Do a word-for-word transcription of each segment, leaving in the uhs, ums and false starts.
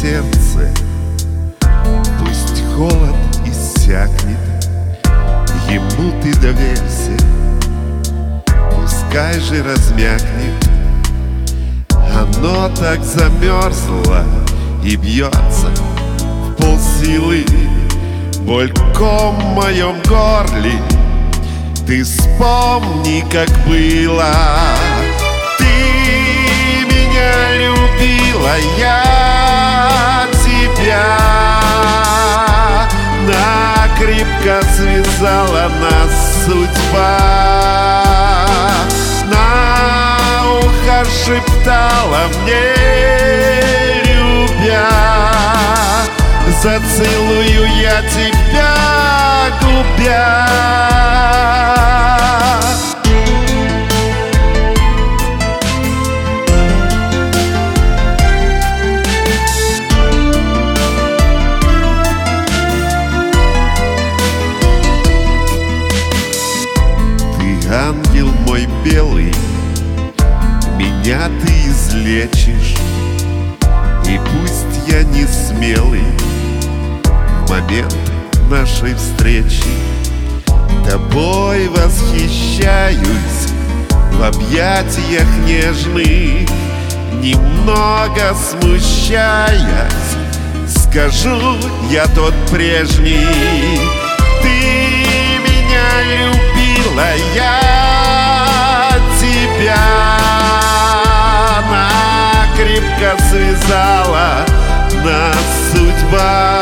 сердце, пусть холод иссякнет, ему ты доверься, пускай же размякнет. Оно так замерзло и бьется в полсилы, боль ком в моем горле. Ты вспомни, как было. Ты меня любила, я тебя. Накрепко связала нас судьба. На ухо шептала мне, любя: зацелую я тебя, губя. Ты ангел мой белый, меня ты излечишь. И пусть я не смелый в момент нашей встречи, тобой восхищаюсь в объятиях нежных. Немного смущаясь, скажу я тот прежний. Ты меня любила, я тебя. Накрепко связала нас судьба.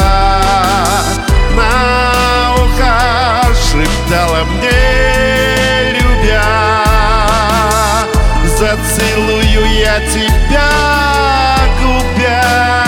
На ухо шептала мне, любя: зацелую я тебя, губя.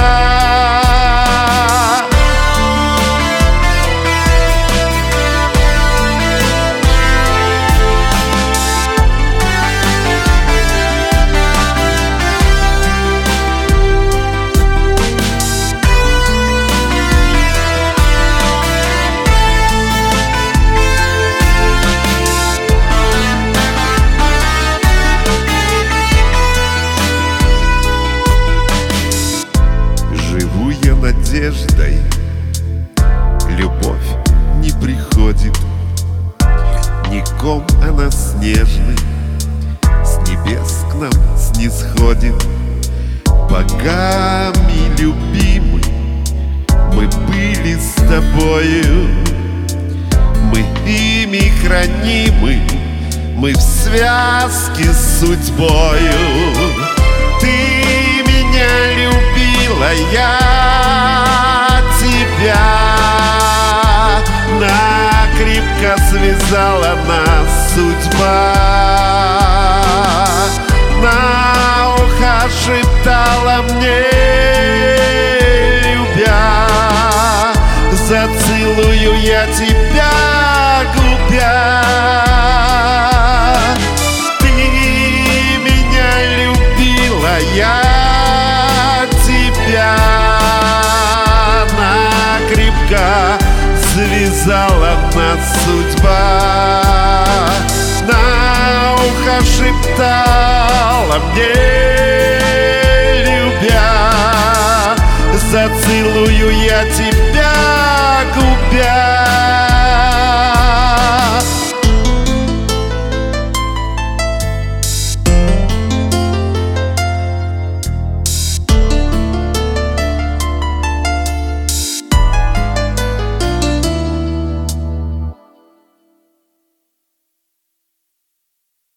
Надеждой любовь не приходит, ником она снежный с небес к нам снисходит. Богами любимы мы были с тобою, мы ими хранимы, мы в связке с судьбою. Ты меня любила, я тебя. Накрепко связала нас судьба. На ухо шептала мне, любя: зацелую я тебя, губя. Ты меня любила, я тебя. Накрепко связала нас судьба. На ухо шептала мне, любя: зацелую я тебя.